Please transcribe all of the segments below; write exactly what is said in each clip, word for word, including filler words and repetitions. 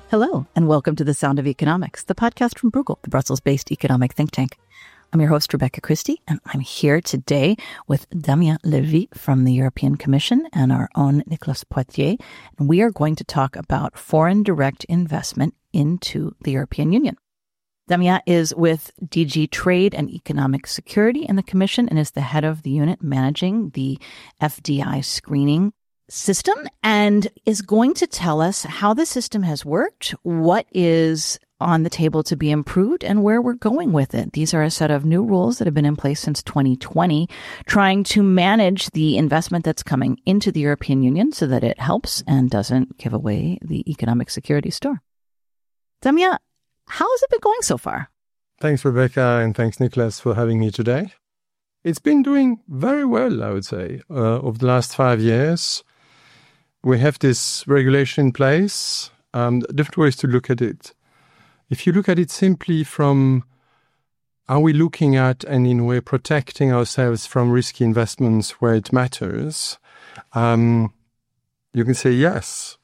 Hello, and welcome to The Sound of Economics, the podcast from Bruegel, the Brussels-based economic think tank. I'm your host, Rebecca Christie, and I'm here today with Damien Levy from the European Commission and our own Nicolas Poitier. And we are going to talk about foreign direct investment into the European Union. Damien is with D G Trade and Economic Security in the Commission and is the head of the unit managing the F D I screening system, and is going to tell us how the system has worked, what is on the table to be improved, and where we're going with it. These are a set of new rules that have been in place since twenty twenty, trying to manage the investment that's coming into the European Union so that it helps and doesn't give away the economic security store. Damien, how has it been going so far? Thanks, Rebecca, and thanks, Nicolas, for having me today. It's been doing very well, I would say, uh, over the last five years. We have this regulation in place, um, different ways to look at it. If you look at it simply from, are we looking at and in a way protecting ourselves from risky investments where it matters, um, you can say yes.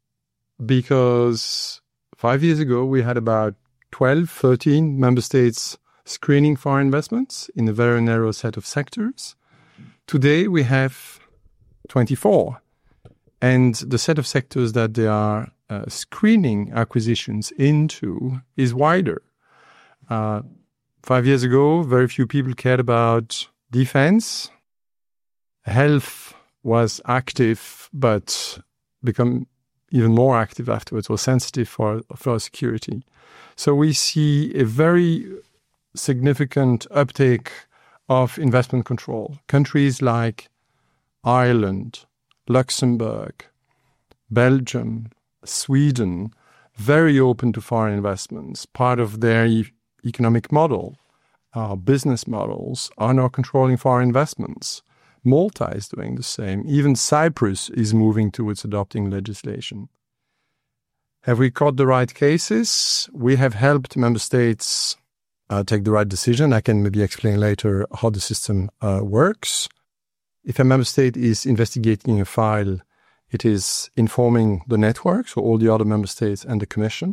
Because five years ago, we had about twelve, thirteen member states screening foreign investments in a very narrow set of sectors. Today, we have twenty-four. And the set of sectors that they are uh, screening acquisitions into is wider. Uh, five years ago, very few people cared about defense. Health was active, but become even more active afterwards, or sensitive for, for security. So we see a very significant uptake of investment control. Countries like Ireland, Luxembourg, Belgium, Sweden, very open to foreign investments. Part of their e- economic model, our business models, are now controlling foreign investments. Malta is doing the same. Even Cyprus is moving towards adopting legislation. Have we caught the right cases? We have helped member states uh, take the right decision. I can maybe explain later how the system uh, works. If a member state is investigating a file, it is informing the network, so all the other member states and the Commission.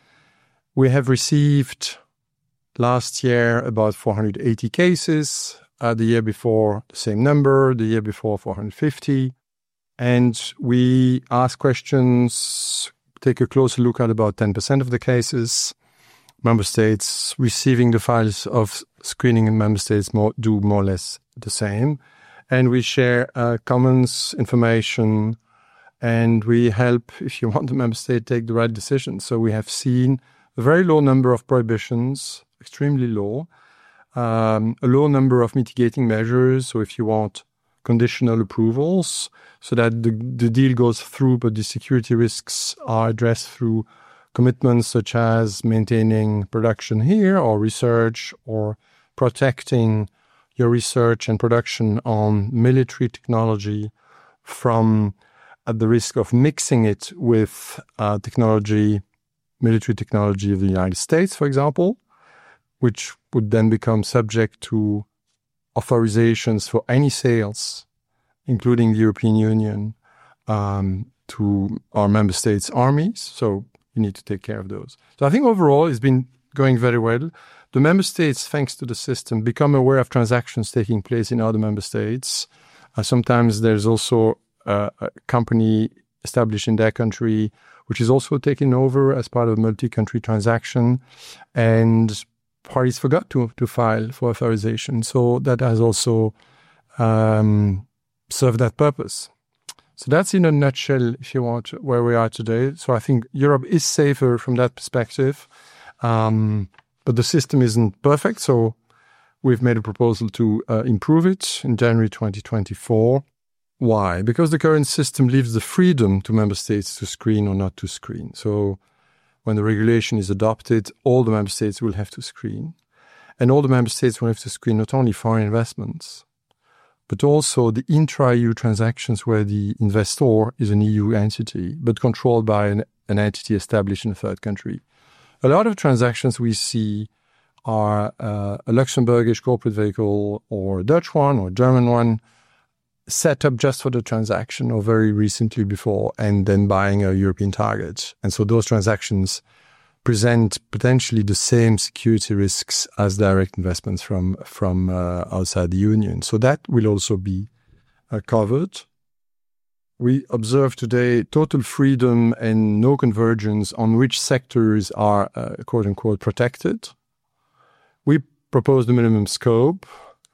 We have received last year about four hundred eighty cases, uh, the year before the same number, the year before four hundred fifty. And we ask questions, take a closer look at about ten percent of the cases. Member states receiving the files of screening in member states more, do more or less the same. And we share uh, comments, information, and we help, if you want, the member state take the right decision. So we have seen a very low number of prohibitions, extremely low, um, a low number of mitigating measures. So if you want conditional approvals, so that the, the deal goes through, but the security risks are addressed through commitments such as maintaining production here, or research, or protecting your research and production on military technology from at the risk of mixing it with uh, technology, military technology of the United States, for example, which would then become subject to authorizations for any sales, including the European Union, um, to our member states' armies. So you need to take care of those. So I think overall it's been going very well. The member states, thanks to the system, become aware of transactions taking place in other member states. Uh, sometimes there's also uh, a company established in their country, which is also taken over as part of a multi-country transaction, and parties forgot to, to file for authorization. So that has also um, served that purpose. So that's in a nutshell, if you want, where we are today. So I think Europe is safer from that perspective. Um, But the system isn't perfect, so we've made a proposal to uh, improve it in January twenty twenty-four. Why? Because the current system leaves the freedom to member states to screen or not to screen. So when the regulation is adopted, all the member states will have to screen. And all the member states will have to screen not only foreign investments, but also the intra-E U transactions where the investor is an E U entity, but controlled by an, an entity established in a third country. A lot of transactions we see are uh, a Luxembourgish corporate vehicle or a Dutch one or a German one set up just for the transaction or very recently before, and then buying a European target. And so those transactions present potentially the same security risks as direct investments from, from uh, outside the Union. So that will also be uh, covered. We observe today total freedom and no convergence on which sectors are, uh, quote unquote, protected. We propose the minimum scope,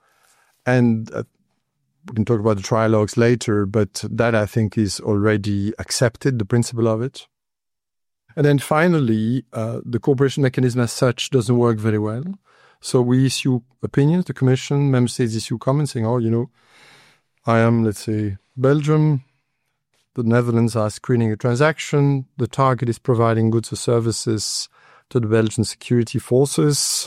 and uh, we can talk about the trilogues later, but that I think is already accepted, the principle of it. And then finally, uh, the cooperation mechanism as such doesn't work very well. So we issue opinions, the Commission, member states issue comments saying, oh, you know, I am, let's say, Belgium. The Netherlands are screening a transaction. The target is providing goods or services to the Belgian security forces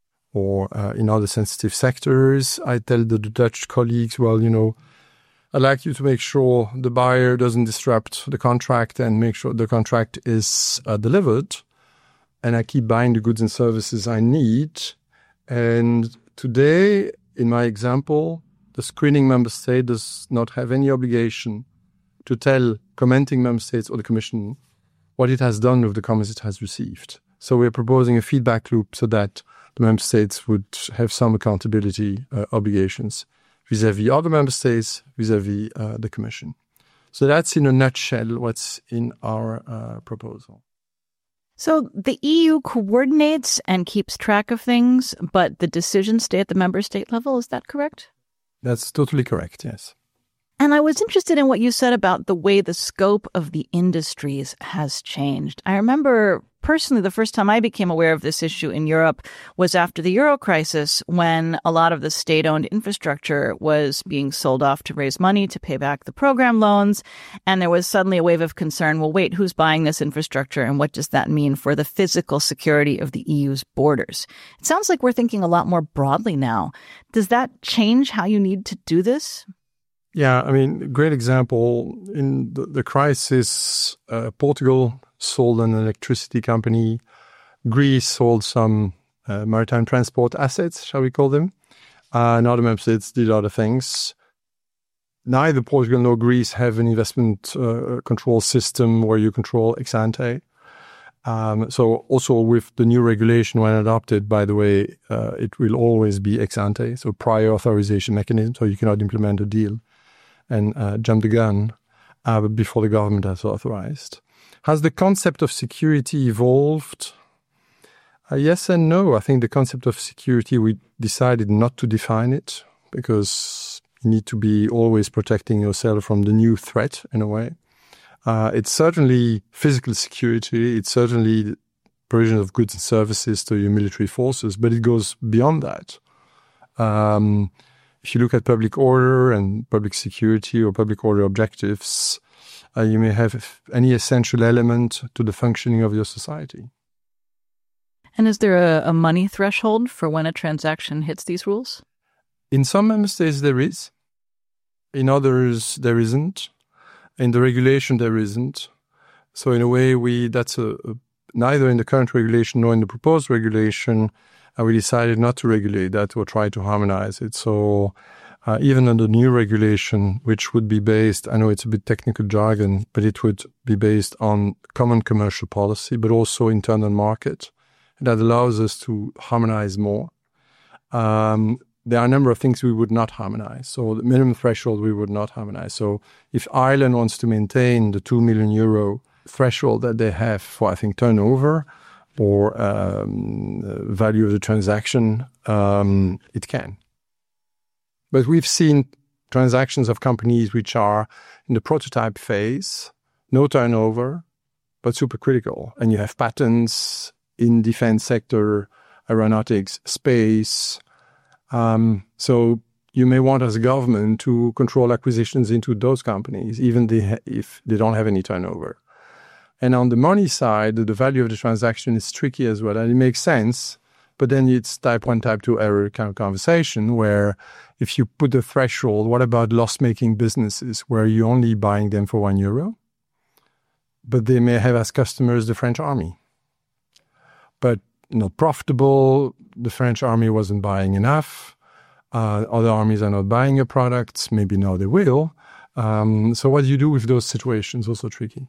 or uh, in other sensitive sectors. I tell the, the Dutch colleagues, well, you know, I'd like you to make sure the buyer doesn't disrupt the contract and make sure the contract is uh, delivered. And I keep buying the goods and services I need. And today, in my example, the screening member state does not have any obligation to tell commenting member states or the Commission what it has done with the comments it has received. So we're proposing a feedback loop so that the member states would have some accountability uh, obligations vis-à-vis other member states, vis-à-vis uh, the Commission. So that's in a nutshell what's in our uh, proposal. So the E U coordinates and keeps track of things, but the decisions stay at the member state level. Is that correct? That's totally correct, yes. And I was interested in what you said about the way the scope of the industries has changed. I remember personally the first time I became aware of this issue in Europe was after the Euro crisis, when a lot of the state-owned infrastructure was being sold off to raise money to pay back the program loans. And there was suddenly a wave of concern, well, wait, who's buying this infrastructure and what does that mean for the physical security of the E U's borders? It sounds like we're thinking a lot more broadly now. Does that change how you need to do this? Yeah, I mean, great example. In the, the crisis, uh, Portugal sold an electricity company. Greece sold some uh, maritime transport assets, shall we call them. Uh, and other member states did other things. Neither Portugal nor Greece have an investment uh, control system where you control ex ante. Um, so also with the new regulation, when adopted, by the way, uh, it will always be ex ante, so prior authorization mechanism, so you cannot implement a deal and uh, jump the gun uh, before the government has authorized. Has the concept of security evolved? Uh, yes and no. I think the concept of security, we decided not to define it because you need to be always protecting yourself from the new threat in a way. Uh, it's certainly physical security. It's certainly provision of goods and services to your military forces, but it goes beyond that. Um, If you look at public order and public security or public order objectives, uh, you may have any essential element to the functioning of your society. And is there a, a money threshold for when a transaction hits these rules? In some member states, there is. In others, there isn't. In the regulation, there isn't. So in a way, we that's a, a neither in the current regulation nor in the proposed regulation, uh, we decided not to regulate that or try to harmonize it. So uh, even under the new regulation, which would be based, I know it's a bit technical jargon, but it would be based on common commercial policy, but also internal market. That allows us to harmonize more. Um, there are a number of things we would not harmonize. So the minimum threshold we would not harmonize. So if Ireland wants to maintain the two million euro threshold that they have for, I think, turnover or um, value of the transaction, um, it can. But we've seen transactions of companies which are in the prototype phase, no turnover, but super critical. And you have patents in defense sector, aeronautics, space. Um, so you may want as a government to control acquisitions into those companies, even they, if they don't have any turnover. And on the money side, the value of the transaction is tricky as well. And it makes sense, but then it's type one, type two error kind of conversation where if you put the threshold, what about loss-making businesses where you're only buying them for one euro? But they may have as customers the French army. But not profitable, the French army wasn't buying enough. Uh, other armies are not buying your products. Maybe now they will. Um, so what do you do with those situations? Also tricky.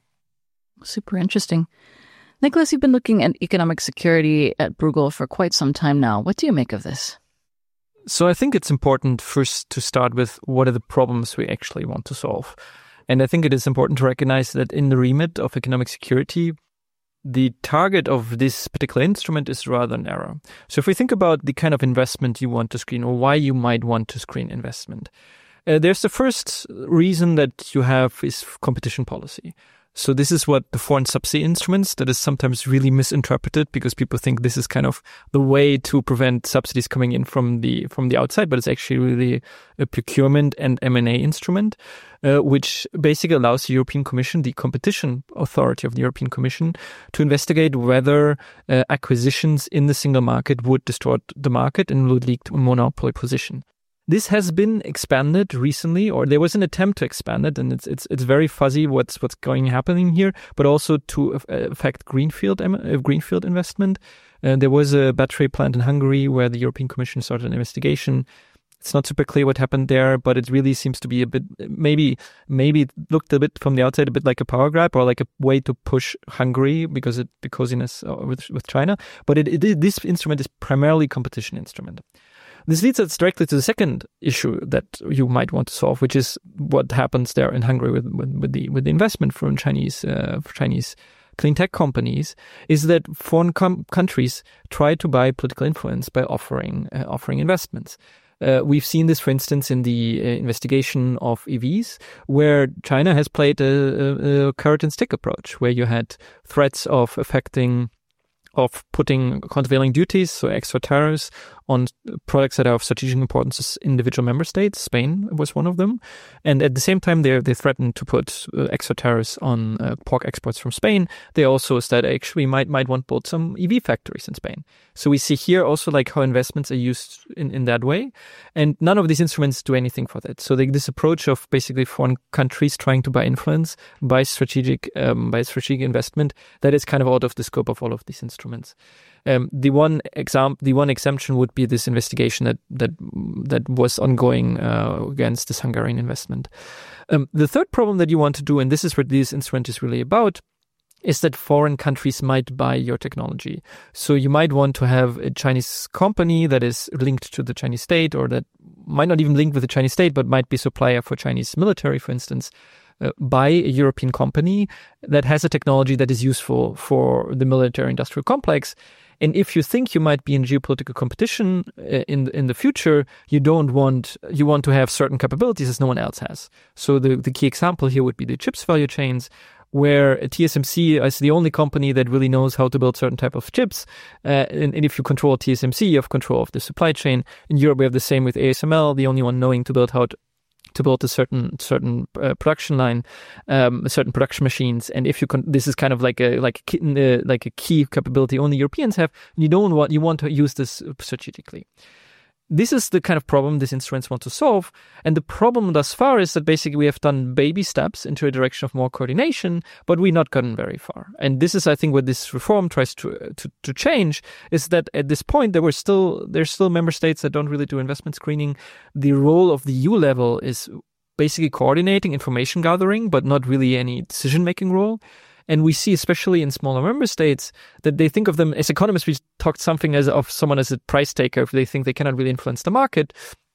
Super interesting. Nicholas, you've been looking at economic security at Bruegel for quite some time now. What do you make of this? So I think it's important first to start with what are the problems we actually want to solve. And I think it is important to recognize that in the remit of economic security, the target of this particular instrument is rather narrow. So if we think about the kind of investment you want to screen or why you might want to screen investment, uh, there's the first reason that you have is competition policy. So this is what the foreign subsidy instruments that is sometimes really misinterpreted because people think this is kind of the way to prevent subsidies coming in from the from the outside, but it's actually really a procurement and M and A instrument, uh, which basically allows the European Commission, the competition authority of the European Commission, to investigate whether uh, acquisitions in the single market would distort the market and would lead to a monopoly position. This has been expanded recently, or there was an attempt to expand it, and it's it's it's very fuzzy what's what's going happening here. But also to affect greenfield uh, greenfield investment. Uh, there was a battery plant in Hungary where the European Commission started an investigation. It's not super clear what happened there, but it really seems to be a bit maybe maybe it looked a bit from the outside a bit like a power grab or like a way to push Hungary because it becausiness with with China. But it, it this instrument is primarily a competition instrument. This leads us directly to the second issue that you might want to solve, which is what happens there in Hungary with with, with the with the investment from Chinese uh, Chinese clean tech companies. Is that foreign com- countries try to buy political influence by offering uh, offering investments. Uh, we've seen this, for instance, in the uh, investigation of E Vs, where China has played a, a, a carrot and stick approach, where you had threats of affecting. of putting countervailing duties, so extra tariffs, on products that are of strategic importance to individual member states. Spain was one of them. And at the same time, they they threatened to put uh, extra tariffs on uh, pork exports from Spain. They also said actually might might want to build some E V factories in Spain. So we see here also like how investments are used in, in that way. And none of these instruments do anything for that. So they, this approach of basically foreign countries trying to buy influence by strategic um, by strategic investment, that is kind of out of the scope of all of these instruments. Um, the one exam, the one exemption would be this investigation that that that was ongoing uh, against this Hungarian investment. Um, the third problem that you want to do, and this is what this instrument is really about, is that foreign countries might buy your technology. So you might want to have a Chinese company that is linked to the Chinese state, or that might not even link with the Chinese state, but might be supplier for Chinese military, for instance. Uh, buy a European company that has a technology that is useful for the military-industrial complex. And if you think you might be in geopolitical competition uh, in in the future, you don't want you want to have certain capabilities that no one else has. So the the key example here would be the chips value chains, where T S M C is the only company that really knows how to build certain type of chips. Uh, and, and if you control T S M C, you have control of the supply chain. In Europe, we have the same with A S M L, the only one knowing to build how to to build a certain certain uh, production line, um, certain production machines, and if you con- this is kind of like a like a key, uh, like a key capability only Europeans have. And you don't want you want to use this strategically. This is the kind of problem these instruments want to solve. And the problem thus far is that basically we have done baby steps into a direction of more coordination, but we've not gotten very far. And this is, I think, what this reform tries to to, to change, is that at this point there were still there's still member states that don't really do investment screening. The role of the E U level is basically coordinating information gathering, but not really any decision-making role. And we see, especially in smaller member states, that they think of them as economists. We talked something as of someone as a price taker if they think they cannot really influence the market.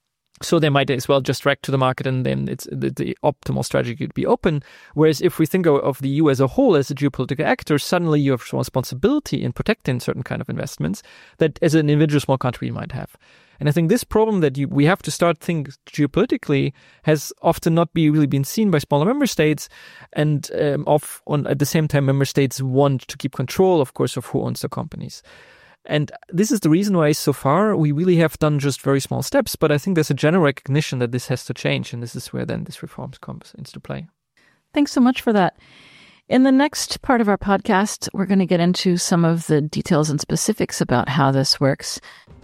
So they might as well just react to the market, and then it's the, the optimal strategy could be open. Whereas if we think of, of the E U as a whole as a geopolitical actor, suddenly you have responsibility in protecting certain kind of investments that as an individual small country you might have. And I think this problem that you, we have to start thinking geopolitically has often not be really been seen by smaller member states. And um, of, on, at the same time, member states want to keep control, of course, of who owns the companies. And this is the reason why so far we really have done just very small steps. But I think there's a general recognition that this has to change. And this is where then this reform comes into play. Thanks so much for that. In the next part of our podcast, we're going to get into some of the details and specifics about how this works.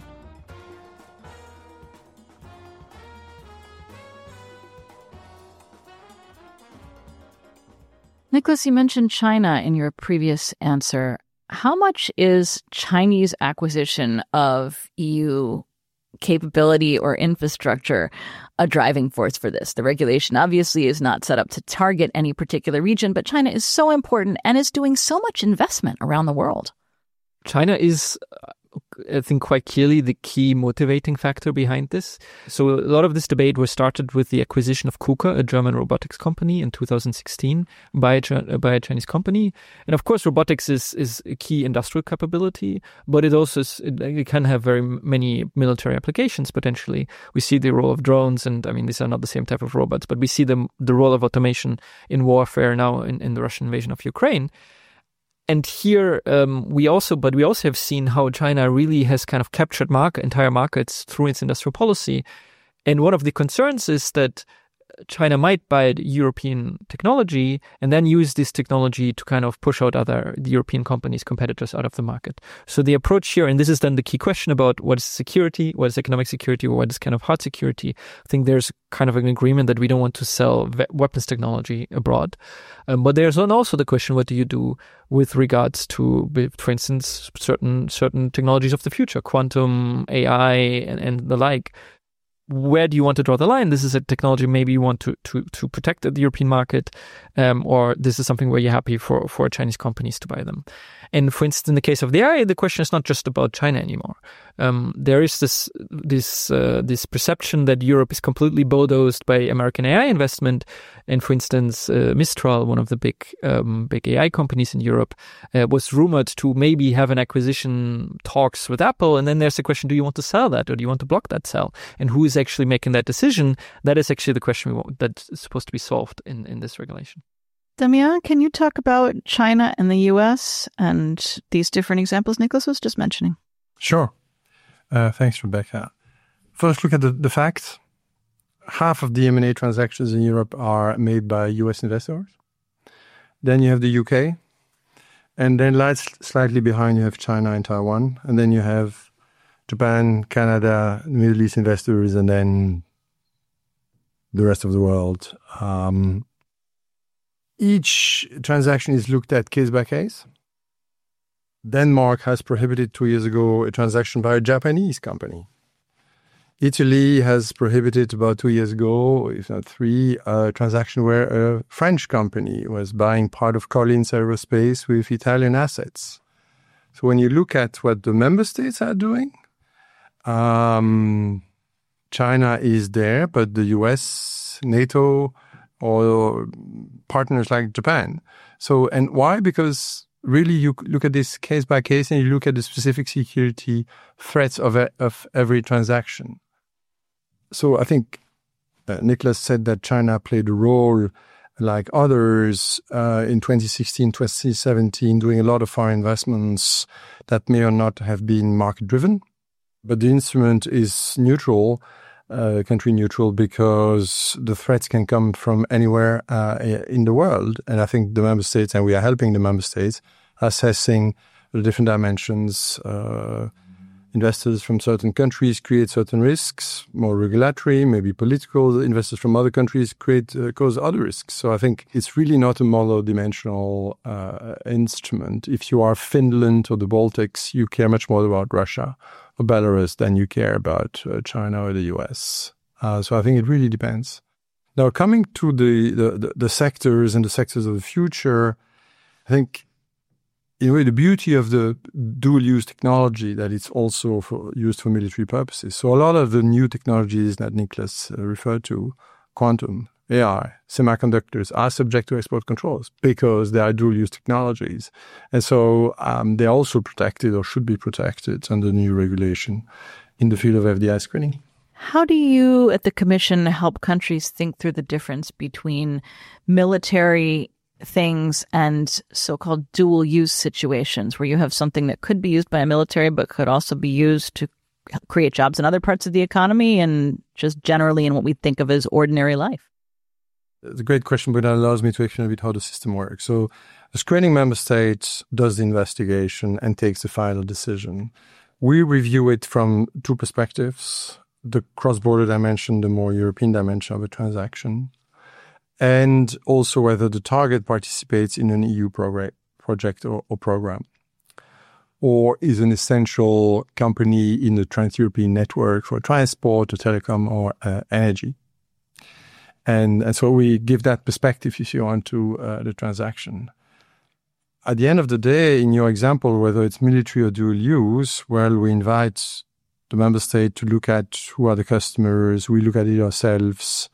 Nicholas, you mentioned China in your previous answer. How much is Chinese acquisition of E U capability or infrastructure a driving force for this? The regulation obviously is not set up to target any particular region, but China is so important and is doing so much investment around the world. China is, I think, quite clearly the key motivating factor behind this. So a lot of this debate was started with the acquisition of KUKA, a German robotics company, in two thousand sixteen by a, by a Chinese company. And of course, robotics is, is a key industrial capability, but it also is, it, it can have very many military applications potentially. We see the role of drones, and I mean, these are not the same type of robots, but we see the, the role of automation in warfare now in, in the Russian invasion of Ukraine. And here um, we also, but we also have seen how China really has kind of captured market, entire markets through its industrial policy. And one of the concerns is that China might buy European technology and then use this technology to kind of push out other European companies, competitors out of the market. So the approach here, and this is then the key question about what is security, what is economic security, or what is kind of hard security. I think there's kind of an agreement that we don't want to sell ve- weapons technology abroad. Um, but there's also the question, what do you do with regards to, for instance, certain certain technologies of the future, quantum, A I, and, and the like? Where do you want to draw the line? This is a technology maybe you want to to to protect the European market, um, or this is something where you're happy for, for Chinese companies to buy them. And for instance, in the case of the A I, the question is not just about China anymore. Um, there is this this uh, this perception that Europe is completely bulldozed by American A I investment. And for instance, uh, Mistral, one of the big um, big A I companies in Europe, uh, was rumored to maybe have an acquisition talks with Apple. And then there's the question: do you want to sell that, or do you want to block that sell? And who is actually making that decision? That is actually the question we want, that's supposed to be solved in, in this regulation. Damien, can you talk about China and the U S and these different examples Nicholas was just mentioning? Sure. Uh, thanks, Rebecca. First, look at the, the facts. Half of the M and A transactions in Europe are made by U S investors. Then you have the U K. And then slightly behind, you have China and Taiwan. And then you have Japan, Canada, Middle East investors, and then the rest of the world. Um, each transaction is looked at case by case. Denmark has prohibited two years ago a transaction by a Japanese company. Italy has prohibited about two years ago, if not three, a transaction where a French company was buying part of Collins Aerospace with Italian assets. So when you look at what the member states are doing, um, China is there, but the U S, NATO, or partners like Japan. So, and why? Because really you look at this case by case and you look at the specific security threats of, a, of every transaction. So I think uh, Nicholas said that China played a role like others uh, in twenty sixteen, twenty seventeen, doing a lot of foreign investments that may or not have been market driven. But the instrument is neutral, uh, country neutral, because the threats can come from anywhere uh, in the world. And I think the member states, and we are helping the member states, assessing the different dimensions. Uh, investors from certain countries create certain risks, more regulatory, maybe political. Investors from other countries create uh, cause other risks. So I think it's really not a monodimensional uh, instrument. If you are Finland or the Baltics, you care much more about Russia or Belarus than you care about uh, China or the U S. Uh, so I think it really depends. Now, coming to the, the, the sectors and the sectors of the future, I think in a way, the beauty of the dual-use technology that it's also for, used for military purposes. So a lot of the new technologies that Nicholas uh, referred to, quantum, A I, semiconductors, are subject to export controls because they are dual-use technologies. And so um, they're also protected or should be protected under new regulation in the field of F D I screening. How do you at the Commission help countries think through the difference between military things and so-called dual-use situations where you have something that could be used by a military but could also be used to create jobs in other parts of the economy and just generally in what we think of as ordinary life? It's a great question, but that allows me to explain a bit how the system works. So the screening member state does the investigation and takes the final decision. We review it from two perspectives: the cross-border dimension, the more European dimension of a transaction, and also whether the target participates in an E U progr- project or, or program. or is an essential company in the trans-European network for transport or telecom or uh, energy. And, and so we give that perspective, if you want, to uh, the transaction. At the end of the day, in your example, whether it's military or dual use, well, we invite the member state to look at who are the customers. We look at it ourselves.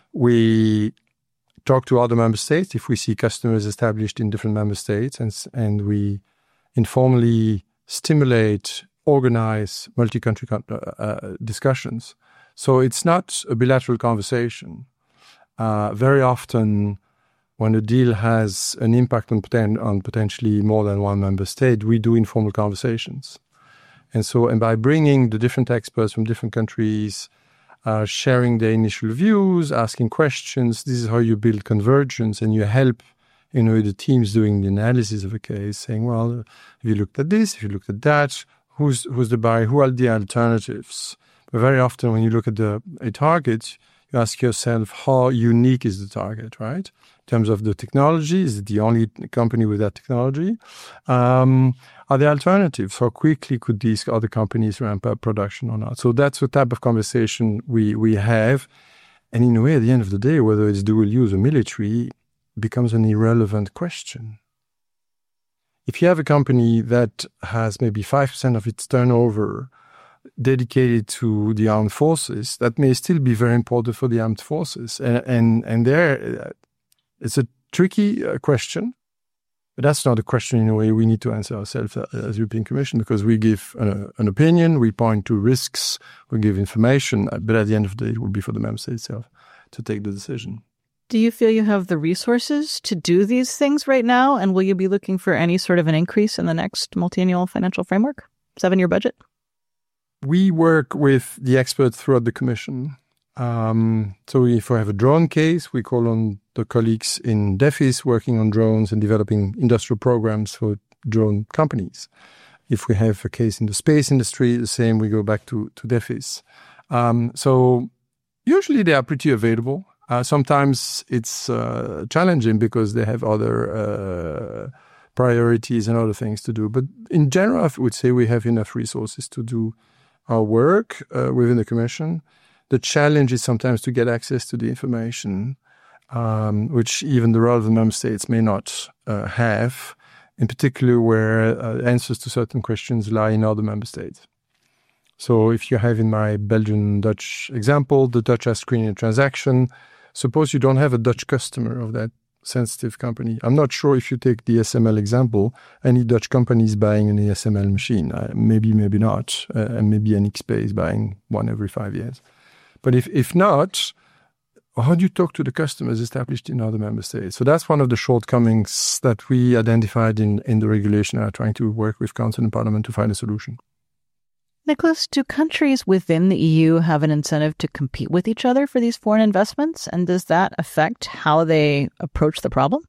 We talk to other member states if we see customers established in different member states, and, and we informally stimulate, organize multi-country uh, discussions. So it's not a bilateral conversation. Uh, very often, when a deal has an impact on, poten- on potentially more than one member state, we do informal conversations. And so, and by bringing the different experts from different countries, uh, sharing their initial views, asking questions, this is how you build convergence, and you help, you know, the teams doing the analysis of a case, saying, well, have you looked at this? Have you looked at that? Who's who's the buyer? Who are the alternatives? But very often, when you look at the a target, you ask yourself, how unique is the target, right? In terms of the technology, is it the only company with that technology? Um, are there alternatives? How quickly could these other companies ramp up production or not? So that's the type of conversation we, we have. And in a way, at the end of the day, whether it's dual use or military, becomes an irrelevant question. If you have a company that has maybe five percent of its turnover dedicated to the armed forces, that may still be very important for the armed forces. And and, and there, it's a tricky uh, question, but that's not a question in a way we need to answer ourselves as European Commission, because we give an, an opinion, we point to risks, we give information, but at the end of the day, it will be for the member state itself to take the decision. Do you feel you have the resources to do these things right now? And will you be looking for any sort of an increase in the next multi-annual financial framework, seven-year budget? We work with the experts throughout the Commission. Um, so if we have a drone case, we call on the colleagues in DEFIS working on drones and developing industrial programs for drone companies. If we have a case in the space industry, the same, we go back to, to DEFIS. Um, so usually they are pretty available. Uh, sometimes it's uh, challenging because they have other uh, priorities and other things to do. But in general, I would say we have enough resources to do our work uh, within the Commission. The challenge is sometimes to get access to the information, um, which even the relevant member states may not uh, have, in particular where uh, answers to certain questions lie in other member states. So if you have in my Belgian-Dutch example, the Dutch are screening a transaction, suppose you don't have a Dutch customer of that sensitive company. I'm not sure if you take the E S M L example, any Dutch company is buying an E S M L machine. Uh, maybe, maybe not. Uh, and maybe N X P is buying one every five years. But if, if not, how do you talk to the customers established in other member states? So that's one of the shortcomings that we identified in, in the regulation and are trying to work with Council and Parliament to find a solution. Nicholas, do countries within the E U have an incentive to compete with each other for these foreign investments? And does that affect how they approach the problem?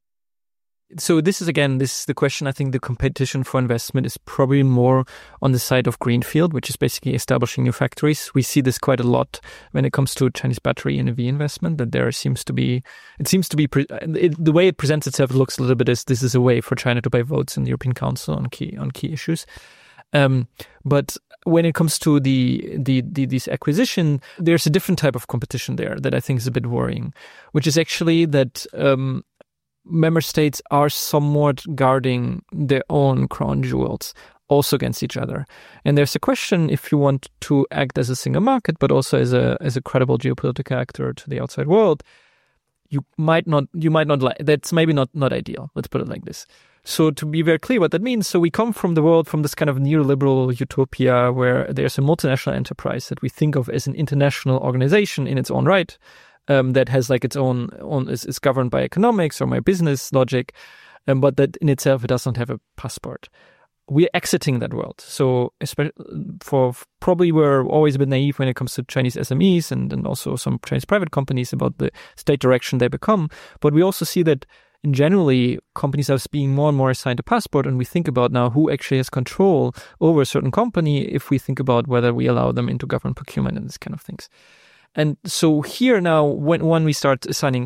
So this is, again, this is the question. I think the competition for investment is probably more on the side of greenfield, which is basically establishing new factories. We see this quite a lot when it comes to Chinese battery and E V investment, that there seems to be, it seems to be, it, the way it presents itself, it looks a little bit as this is a way for China to buy votes in the European Council on key on key issues. Um, but when it comes to the, the, the, this acquisition, there's a different type of competition there that I think is a bit worrying, which is actually that um, member states are somewhat guarding their own crown jewels also against each other. And there's a question if you want to act as a single market, but also as a as a credible geopolitical actor to the outside world, you might not you might not like that's maybe not not ideal. Let's put it like this. So to be very clear what that means, so we come from the world, from this kind of neoliberal utopia where there's a multinational enterprise that we think of as an international organization in its own right, um, that has like its own, own is, is governed by economics or by business logic, um, but that in itself it does not have a passport. We're exiting that world. So especially for probably we're always a bit naive when it comes to Chinese S M Es and, and also some Chinese private companies about the state direction they become. But we also see that in generally, companies are being more and more assigned a passport, and we think about now who actually has control over a certain company if we think about whether we allow them into government procurement and this kind of things. And so here now, when, when we start assigning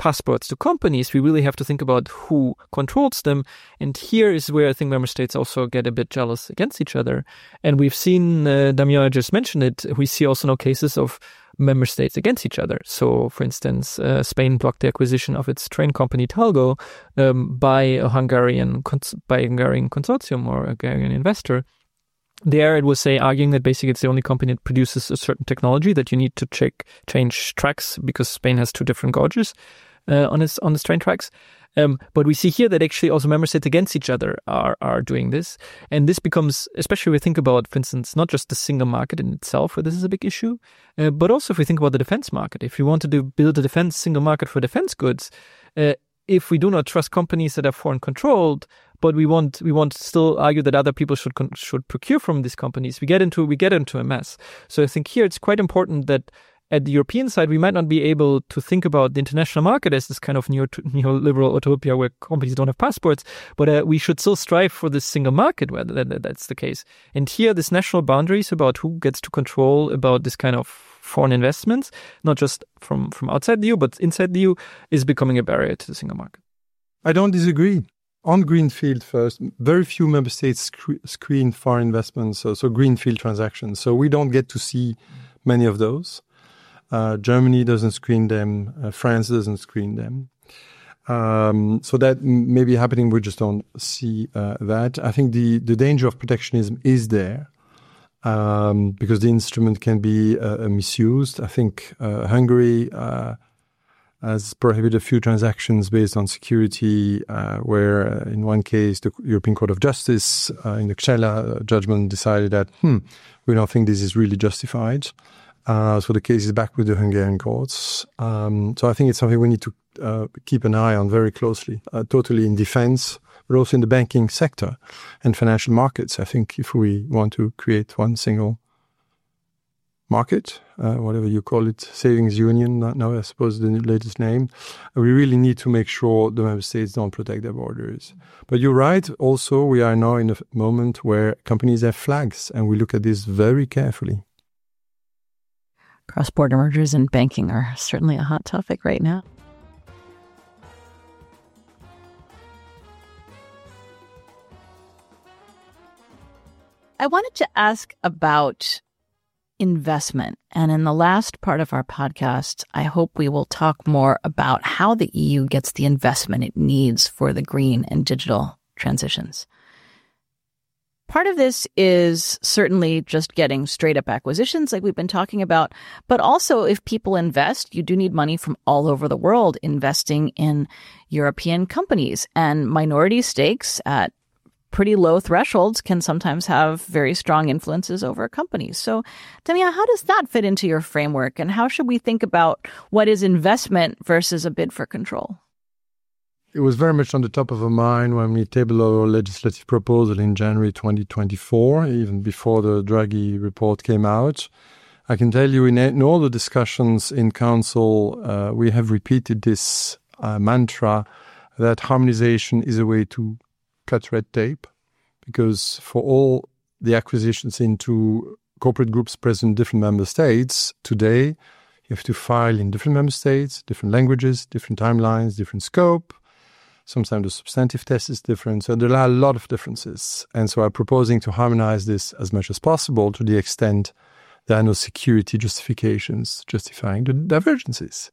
passports to companies, we really have to think about who controls them. And here is where I think member states also get a bit jealous against each other. And we've seen, uh, Damien just mentioned it, we see also now cases of member states against each other. So, for instance, uh, Spain blocked the acquisition of its train company Talgo um, by a Hungarian cons- by a Hungarian consortium or a Hungarian investor. There it was say arguing that basically it's the only company that produces a certain technology that you need to check change tracks because Spain has two different gauges uh, on its on its train tracks. Um, but we see here that actually also member states against each other are are doing this, and this becomes, especially if we think about, for instance, not just the single market in itself, where this is a big issue, uh, but also if we think about the defense market. If we want to do, build a defense single market for defense goods, uh, if we do not trust companies that are foreign controlled, but we want we want to still argue that other people should should procure from these companies, we get into we get into a mess. So I think here it's quite important that at the European side, we might not be able to think about the international market as this kind of neo- neoliberal utopia where companies don't have passports, but uh, we should still strive for this single market where that, that's the case. And here, this national boundaries about who gets to control about this kind of foreign investments, not just from, from outside the E U, but inside the E U, is becoming a barrier to the single market. I don't disagree. On greenfield first, very few member states sc- screen foreign investments, so, so greenfield transactions. So we don't get to see many of those. Uh, Germany doesn't screen them. Uh, France doesn't screen them. Um, so that may be happening. We just don't see uh, that. I think the, the danger of protectionism is there um, because the instrument can be uh, misused. I think uh, Hungary uh, has prohibited a few transactions based on security, uh, where uh, in one case the European Court of Justice uh, in the Kcella judgment decided that hmm, we don't think this is really justified. Uh, so the case is back with the Hungarian courts. Um, so I think it's something we need to uh, keep an eye on very closely, uh, totally in defense, but also in the banking sector and financial markets. I think if we want to create one single market, uh, whatever you call it, savings union, now I suppose the latest name, we really need to make sure the member states don't protect their borders. But you're right, also we are now in a moment where companies have flags, and we look at this very carefully. Cross-border mergers in banking are certainly a hot topic right now. I wanted to ask about investment. And in the last part of our podcast, I hope we will talk more about how the E U gets the investment it needs for the green and digital transitions. Part of this is certainly just getting straight up acquisitions like we've been talking about. But also, if people invest, you do need money from all over the world investing in European companies. And minority stakes at pretty low thresholds can sometimes have very strong influences over companies. So, Damien, how does that fit into your framework? And how should we think about what is investment versus a bid for control? It was very much on the top of our mind when we tabled our legislative proposal in January twenty twenty-four, even before the Draghi report came out. I can tell you in, in all the discussions in Council, uh, we have repeated this uh, mantra that harmonization is a way to cut red tape, because for all the acquisitions into corporate groups present in different member states, today you have to file in different member states, different languages, different timelines, different scope. Sometimes the substantive test is different. So there are a lot of differences. And so I'm proposing to harmonize this as much as possible to the extent there are no security justifications justifying the divergences.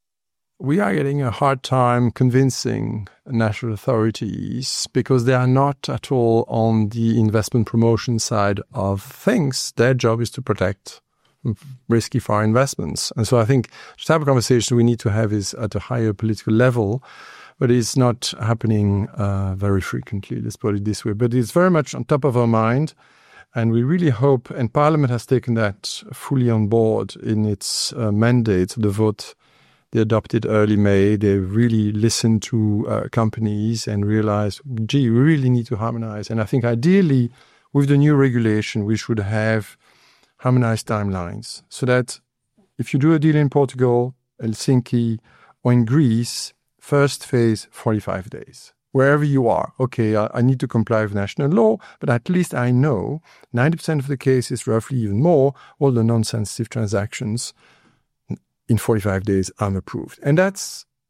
We are getting a hard time convincing national authorities because they are not at all on the investment promotion side of things. Their job is to protect risky foreign investments. And so I think the type of conversation we need to have is at a higher political level, but it's not happening uh, very frequently, let's put it this way. But it's very much on top of our mind, and we really hope, and Parliament has taken that fully on board in its uh, mandate, the vote they adopted early May. They really listened to uh, companies and realized, gee, we really need to harmonize. And I think ideally, with the new regulation, we should have harmonized timelines, so that if you do a deal in Portugal, Helsinki, or in Greece, first phase, forty-five days. Wherever you are, okay, I, I need to comply with national law, but at least I know ninety percent of the cases, roughly even more, all the non-sensitive transactions, in forty-five days, I'm approved. And that's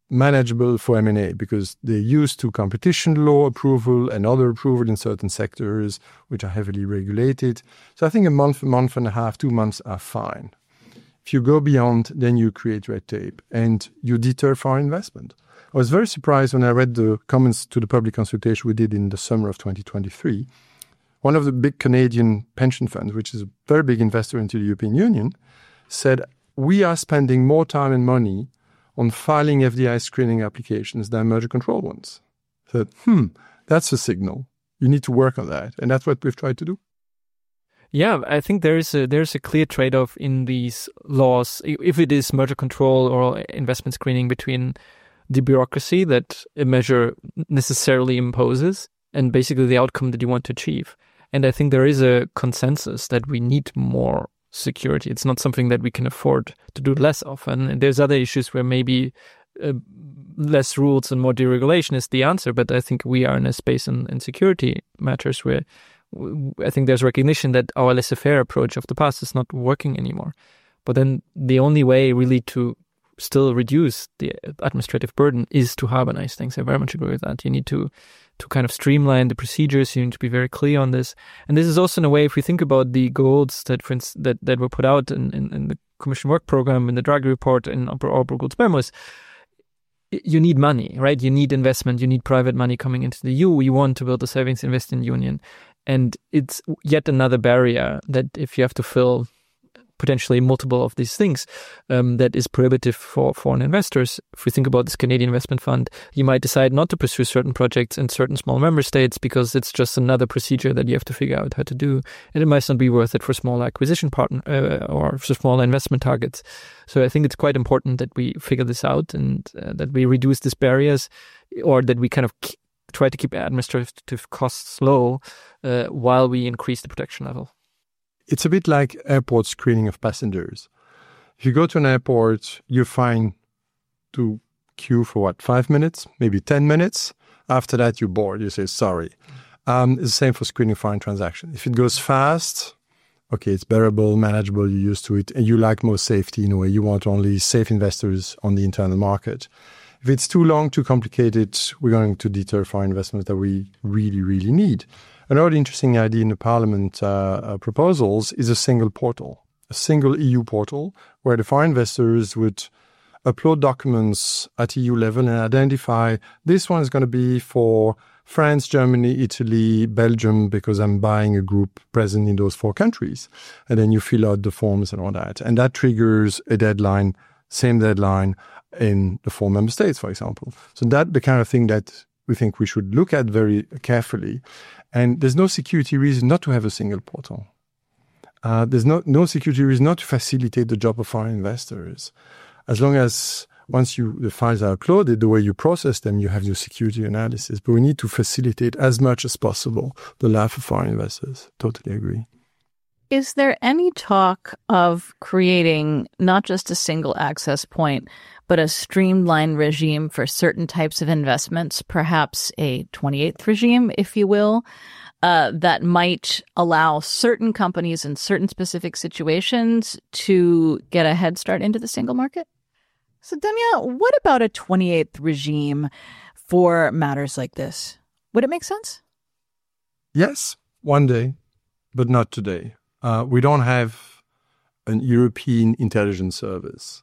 manageable for M and A because they're used to competition law approval and other approval in certain sectors, which are heavily regulated. So I think a month, a month and a half, two months are fine. If you go beyond, then you create red tape and you deter foreign investment. I was very surprised when I read the comments to the public consultation we did in the summer of twenty twenty-three. One of the big Canadian pension funds, which is a very big investor into the European Union, said, we are spending more time and money on filing F D I screening applications than merger control ones. I said, hmm, that's a signal. You need to work on that. And that's what we've tried to do. Yeah, I think there is a there's a clear trade-off in these laws, if it is merger control or investment screening, between the bureaucracy that a measure necessarily imposes and basically the outcome that you want to achieve. And I think there is a consensus that we need more security. It's not something that we can afford to do less of. And there's other issues where maybe uh, less rules and more deregulation is the answer. But I think we are in a space in, in security matters where I think there's recognition that our laissez-faire approach of the past is not working anymore. But then the only way really to still reduce the administrative burden is to harmonize things. I very much agree with that. You need to to kind of streamline the procedures. You need to be very clear on this. And this is also in a way, if we think about the goals that for instance, that, that were put out in, in, in the Commission work program, in the Draghi report, in our Brueggel's memos, you need money, right? You need investment. You need private money coming into the E U. You want to build a savings investing union. And it's yet another barrier that if you have to fill potentially multiple of these things, um, that is prohibitive for foreign investors. If we think about this Canadian investment fund, you might decide not to pursue certain projects in certain small member states because it's just another procedure that you have to figure out how to do. And it might not be worth it for small acquisition partner uh, or for small investment targets. So I think it's quite important that we figure this out and uh, that we reduce these barriers, or that we kind of k- try to keep administrative costs low uh, while we increase the protection level. It's a bit like airport screening of passengers. If you go to an airport, you're fine to queue for what, five minutes, maybe ten minutes. After that, you're bored. You say, sorry. Um, it's the same for screening foreign transactions. If it goes fast, okay, it's bearable, manageable, you're used to it, and you like more safety in a way. You want only safe investors on the internal market. If it's too long, too complicated, we're going to deter foreign investment that we really, really need. Another interesting idea in the Parliament uh, uh, proposals is a single portal, a single E U portal where the foreign investors would upload documents at E U level and identify this one is going to be for France, Germany, Italy, Belgium, because I'm buying a group present in those four countries. And then you fill out the forms and all that. And that triggers a deadline, same deadline in the four member states, for example. So that's the kind of thing that we think we should look at very carefully. And there's no security reason not to have a single portal. Uh, there's no, no security reason not to facilitate the job of foreign investors. As long as once you the files are uploaded, the way you process them, you have your security analysis. But we need to facilitate as much as possible the life of foreign investors. Totally agree. Is there any talk of creating not just a single access point, but a streamlined regime for certain types of investments, perhaps a twenty-eighth regime, if you will, uh, that might allow certain companies in certain specific situations to get a head start into the single market? So, Damien, what about a twenty-eighth regime for matters like this? Would it make sense? Yes, one day, but not today. Uh, we don't have an European intelligence service.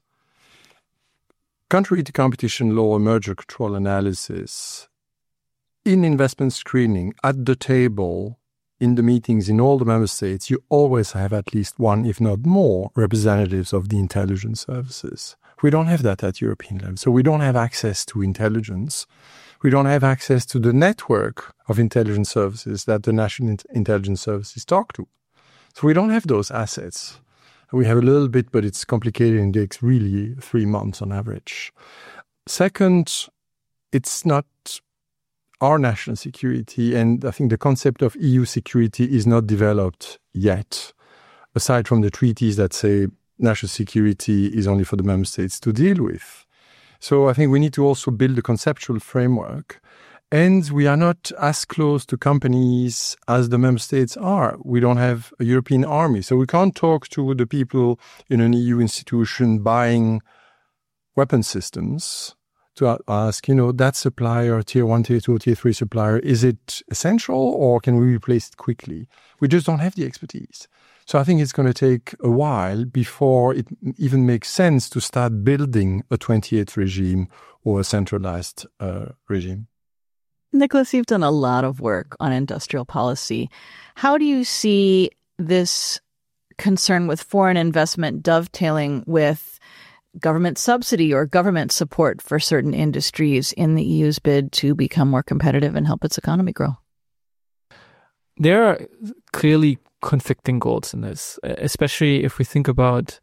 Contrary to competition law and merger control analysis, in investment screening, at the table, in the meetings in all the member states, you always have at least one, if not more, representatives of the intelligence services. We don't have that at European level. So we don't have access to intelligence. We don't have access to the network of intelligence services that the national intelligence services talk to. So we don't have those assets. We have a little bit, but it's complicated and takes really three months on average. Second, it's not our national security, and I think the concept of E U security is not developed yet, aside from the treaties that say national security is only for the member states to deal with. So I think we need to also build a conceptual framework. And we are not as close to companies as the member states are. We don't have a European army. So we can't talk to the people in an E U institution buying weapon systems to ask, you know, that supplier, tier one, tier two, tier three supplier, is it essential or can we replace it quickly? We just don't have the expertise. So I think it's going to take a while before it even makes sense to start building a twenty-eight regime or a centralized uh, regime. Nicholas, you've done a lot of work on industrial policy. How do you see this concern with foreign investment dovetailing with government subsidy or government support for certain industries in the E U's bid to become more competitive and help its economy grow? There are clearly conflicting goals in this, especially if we think about,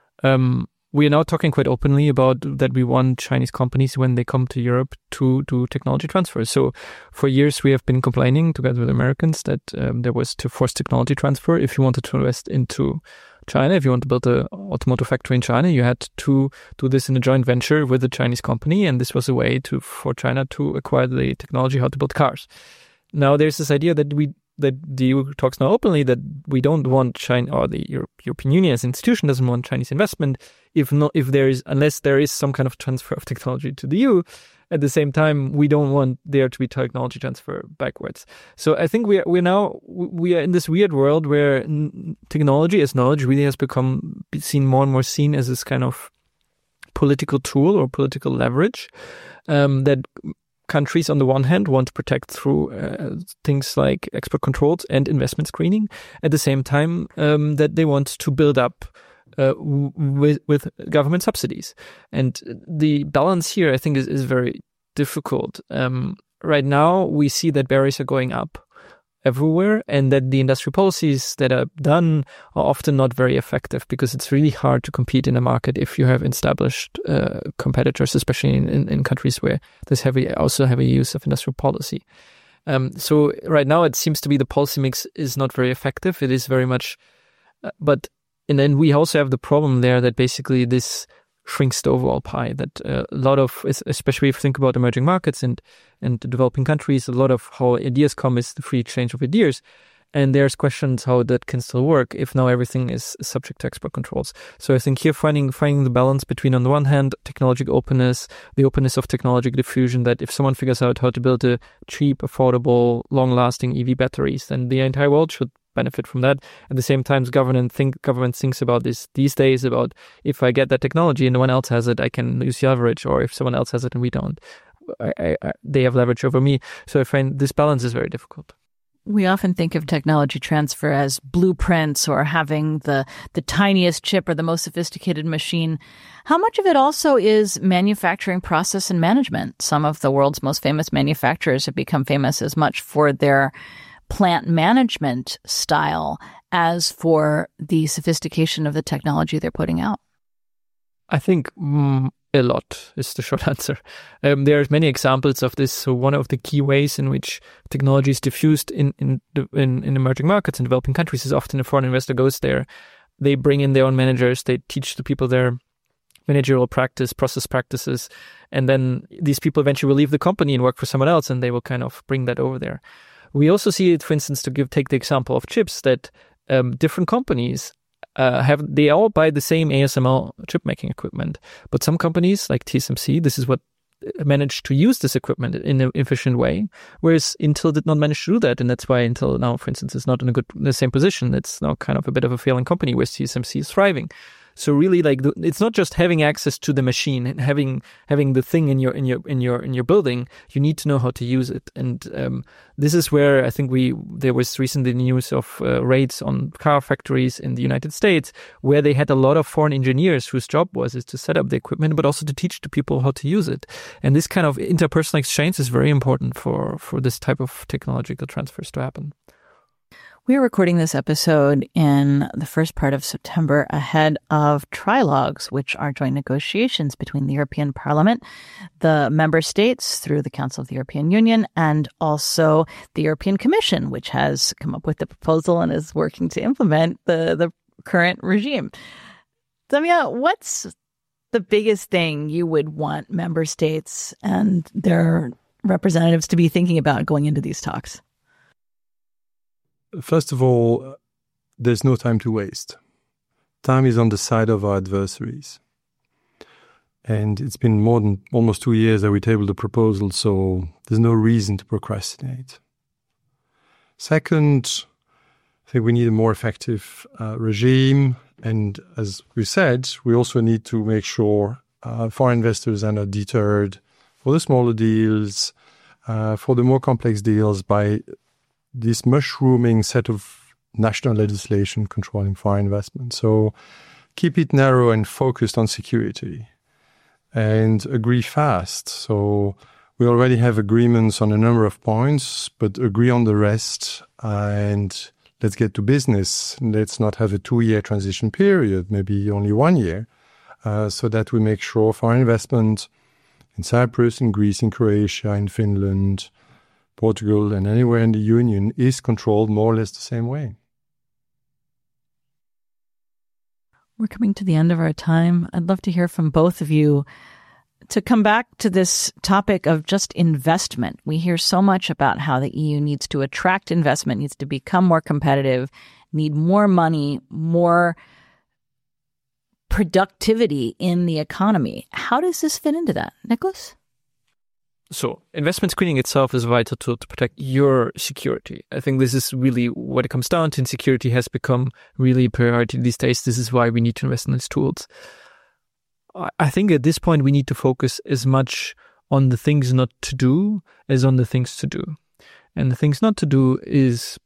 um, we are now talking quite openly about that we want Chinese companies, when they come to Europe, to do technology transfer. So for years, we have been complaining together with Americans that um, there was to force technology transfer. If you wanted to invest into China, if you want to build an automotive factory in China, you had to do this in a joint venture with a Chinese company. And this was a way to for China to acquire the technology how to build cars. Now there's this idea that we that the E U talks now openly that we don't want China, or the Europe, European Union as an institution doesn't want Chinese investment if not if there is unless there is some kind of transfer of technology to the E U. At the same time, we don't want there to be technology transfer backwards. So I think we are we now we are in this weird world where technology as knowledge really has become seen more and more seen as this kind of political tool or political leverage um, that countries on the one hand want to protect through uh, things like export controls and investment screening. At the same time, um, that they want to build up uh, w- with with government subsidies. And the balance here, I think, is, is very difficult. Um, right now, we see that barriers are going up everywhere, and that the industrial policies that are done are often not very effective, because it's really hard to compete in a market if you have established uh, competitors, especially in, in, in countries where there's heavy also heavy use of industrial policy. Um, so right now it seems to be the policy mix is not very effective. It is very much, uh, but and then we also have the problem there that basically this shrinks the overall pie, that uh, a lot of, especially if you think about emerging markets and, and developing countries, a lot of how ideas come is the free exchange of ideas. And there's questions how that can still work if now everything is subject to export controls. So I think here finding finding the balance between, on the one hand, technological openness, the openness of technological diffusion, that if someone figures out how to build a cheap, affordable, long-lasting E V batteries, then the entire world should benefit from that. At the same time, government think government thinks about this these days about, if I get that technology and no one else has it, I can use the leverage, or if someone else has it and we don't, I, I, I, they have leverage over me. So I find this balance is very difficult. We often think of technology transfer as blueprints or having the, the tiniest chip or the most sophisticated machine. How much of it also is manufacturing process and management? Some of the world's most famous manufacturers have become famous as much for their plant management style as for the sophistication of the technology they're putting out. I think mm, a lot is the short answer. Um, there's many examples of this. So one of the key ways in which technology is diffused in in, in in emerging markets and developing countries is often a foreign investor goes there. They bring in their own managers. They teach the people their managerial practice, process practices, and then these people eventually will leave the company and work for someone else, and they will kind of bring that over there. We also see it, for instance, to give take the example of chips, that um, different companies uh, have they all buy the same A S M L chip making equipment, but some companies like T S M C, this is what managed to use this equipment in an efficient way, whereas Intel did not manage to do that, and that's why Intel now, for instance, is not in a good in the same position. It's now kind of a bit of a failing company, whereas T S M C is thriving. So really, like the, it's not just having access to the machine and having having the thing in your in your in your in your building. You need to know how to use it, and um, this is where I think we there was recently news of uh, raids on car factories in the United States, where they had a lot of foreign engineers whose job was is to set up the equipment, but also to teach the people how to use it. And this kind of interpersonal exchange is very important for for this type of technological transfers to happen. We're recording this episode in the first part of September ahead of trilogues, which are joint negotiations between the European Parliament, the member states through the Council of the European Union, and also the European Commission, which has come up with the proposal and is working to implement the, the current regime. Damia, what's the biggest thing you would want member states and their representatives to be thinking about going into these talks? First of all, there's no time to waste. Time is on the side of our adversaries. And it's been more than almost two years that we tabled the proposal, so there's no reason to procrastinate. Second, I think we need a more effective uh, regime. And as we said, we also need to make sure uh, foreign investors are not deterred for the smaller deals, uh, for the more complex deals by this mushrooming set of national legislation controlling foreign investment. So keep it narrow and focused on security. And agree fast. So we already have agreements on a number of points, but agree on the rest and let's get to business. Let's not have a two-year transition period, maybe only one year, uh, so that we make sure foreign investment in Cyprus, in Greece, in Croatia, in Finland, Portugal, and anywhere in the Union is controlled more or less the same way. We're coming to the end of our time. I'd love to hear from both of you. To come back to this topic of just investment, we hear so much about how the E U needs to attract investment, needs to become more competitive, need more money, more productivity in the economy. How does this fit into that? Nicholas? So investment screening itself is a vital tool to protect your security. I think this is really what it comes down to, and security has become really a priority these days. This is why we need to invest in these tools. I think at this point we need to focus as much on the things not to do as on the things to do. And the things not to do is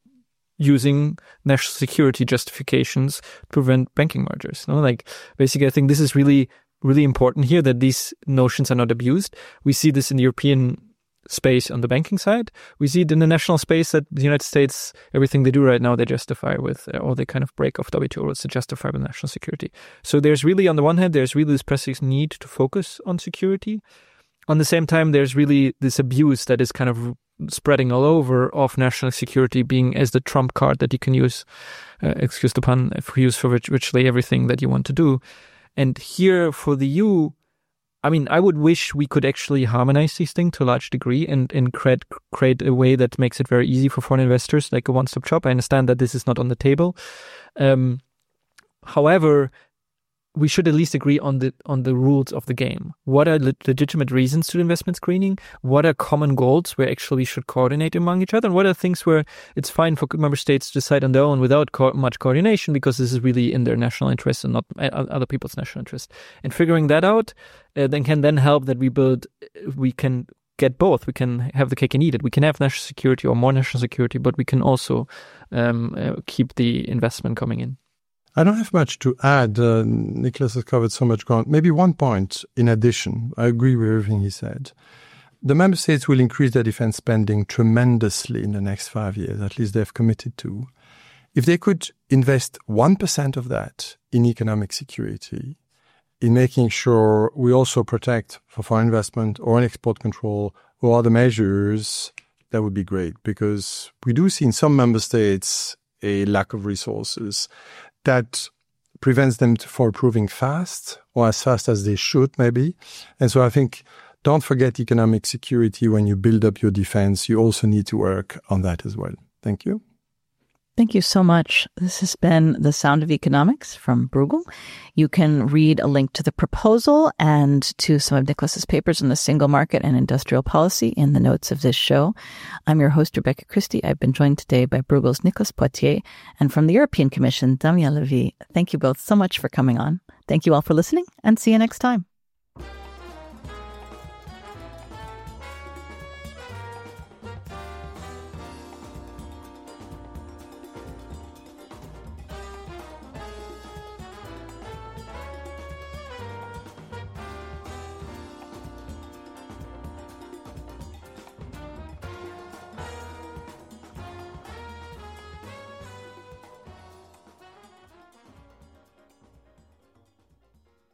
using national security justifications to prevent banking mergers. You know, like basically I think this is really really important here, that these notions are not abused. We see this in the European space on the banking side. We see it in the national space that the United States, everything they do right now, they justify with, uh, or they kind of break off W T O rules to justify with national security. So there's really, on the one hand, there's really this pressing need to focus on security. On the same time, there's really this abuse that is kind of spreading all over of national security being as the trump card that you can use, uh, excuse the pun, for use for virtually everything that you want to do. And here for the E U, I mean, I would wish we could actually harmonize these things to a large degree and, and create, create a way that makes it very easy for foreign investors, like a one-stop shop. I understand that this is not on the table. Um, however, we should at least agree on the on the rules of the game. What are le- legitimate reasons to investment screening? What are common goals where actually we should coordinate among each other? And what are things where it's fine for member states to decide on their own without co- much coordination because this is really in their national interest and not other people's national interest? And figuring that out uh, then can then help that we build, we can get both. We can have the cake and eat it. We can have national security or more national security, but we can also um, uh, keep the investment coming in. I don't have much to add. Uh, Nicholas has covered so much ground. Maybe one point in addition. I agree with everything he said. The member states will increase their defense spending tremendously in the next five years, at least they've committed to. If they could invest one percent of that in economic security, in making sure we also protect for foreign investment or in export control or other measures, that would be great, because we do see in some member states a lack of resources that prevents them from approving fast or as fast as they should, maybe. And so I think don't forget economic security when you build up your defense. You also need to work on that as well. Thank you. Thank you so much. This has been The Sound of Economics from Bruegel. You can read a link to the proposal and to some of Nicholas's papers on the single market and industrial policy in the notes of this show. I'm your host, Rebecca Christie. I've been joined today by Bruegel's Nicolas Poitier and from the European Commission, Damien Levy. Thank you both so much for coming on. Thank you all for listening and see you next time.